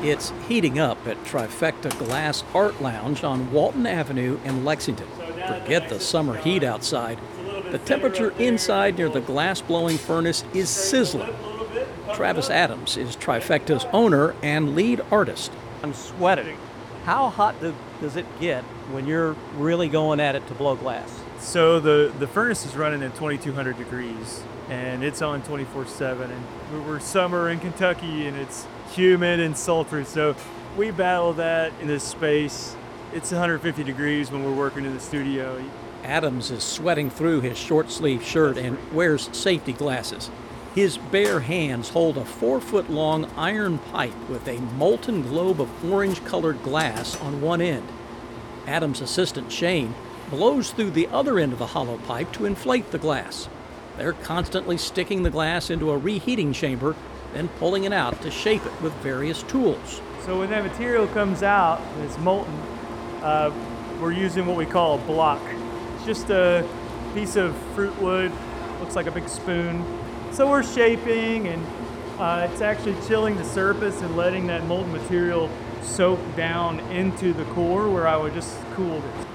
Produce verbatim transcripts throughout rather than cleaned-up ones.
It's heating up at Trifecta Glass Art Lounge on Walton Avenue in Lexington. Forget the summer heat outside. The temperature inside near the glass-blowing furnace is sizzling. Travis Adams is Trifecta's owner and lead artist. I'm sweating. How hot do, does it get when you're really going at it to blow glass? So the, the furnace is running at twenty-two hundred degrees, and it's on twenty-four seven. And we're, we're summer in Kentucky, and it's humid and sultry. So we battle that in this space. It's one hundred fifty degrees when we're working in the studio. Adams is sweating through his short-sleeved shirt and wears safety glasses. His bare hands hold a four-foot-long iron pipe with a molten globe of orange-colored glass on one end. Adams' assistant, Shane, blows through the other end of the hollow pipe to inflate the glass. They're constantly sticking the glass into a reheating chamber, then pulling it out to shape it with various tools. So when that material comes out and it's molten, uh, we're using what we call a block. It's just a piece of fruit wood, looks like a big spoon. So we're shaping, and uh, it's actually chilling the surface and letting that molten material soak down into the core where I would just cool it.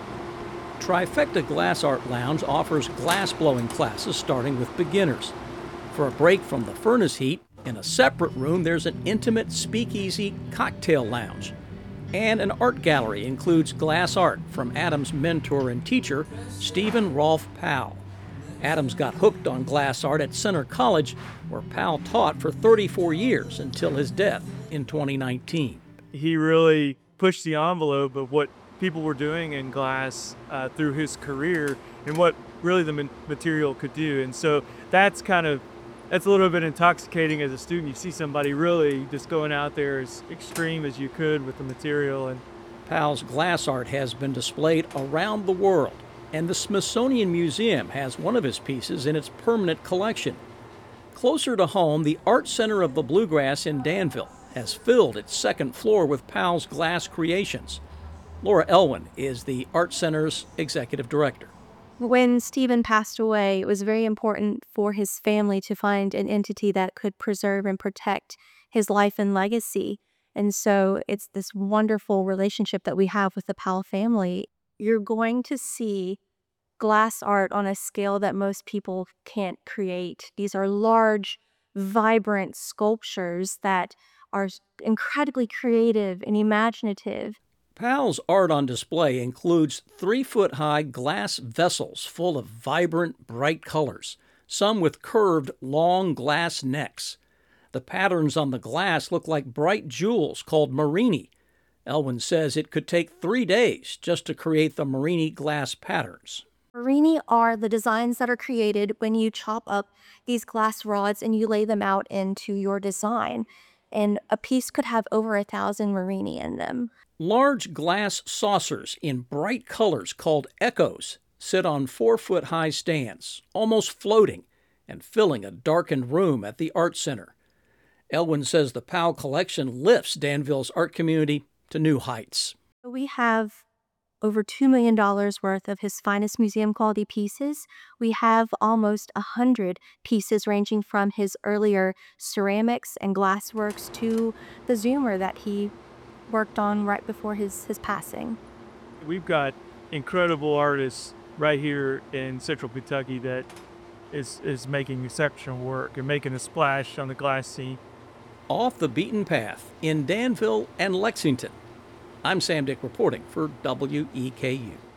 Trifecta Glass Art Lounge offers glass blowing classes starting with beginners. For a break from the furnace heat, in a separate room there's an intimate speakeasy cocktail lounge. And an art gallery includes glass art from Adams' mentor and teacher, Stephen Rolfe Powell. Adams got hooked on glass art at Centre College, where Powell taught for thirty-four years until his death in twenty nineteen. He really pushed the envelope of what people were doing in glass uh, through his career and what really the material could do. And so that's kind of, that's a little bit intoxicating as a student. You see somebody really just going out there as extreme as you could with the material. And Powell's glass art has been displayed around the world, and the Smithsonian Museum has one of his pieces in its permanent collection. Closer to home, the Art Center of the Bluegrass in Danville has filled its second floor with Powell's glass creations. Laura Elwin is the Art Center's executive director. When Stephen passed away, it was very important for his family to find an entity that could preserve and protect his life and legacy. And so it's this wonderful relationship that we have with the Powell family. You're going to see glass art on a scale that most people can't create. These are large, vibrant sculptures that are incredibly creative and imaginative. Powell's art on display includes three-foot-high glass vessels full of vibrant, bright colors, some with curved, long glass necks. The patterns on the glass look like bright jewels called Marini. Elwin says it could take three days just to create the Marini glass patterns. Marini are the designs that are created when you chop up these glass rods and you lay them out into your design. And a piece could have over a thousand Marini in them. Large glass saucers in bright colors called echoes sit on four-foot-high stands, almost floating and filling a darkened room at the Art Center. Elwin says the Powell collection lifts Danville's art community to new heights. We have over two million dollars worth of his finest museum quality pieces. We have almost one hundred pieces ranging from his earlier ceramics and glass works to the Zoomer that he worked on right before his, his passing. We've got incredible artists right here in Central Kentucky that is, is making exceptional work and making a splash on the glass scene. Off the beaten path in Danville and Lexington. I'm Sam Dick reporting for W E K U.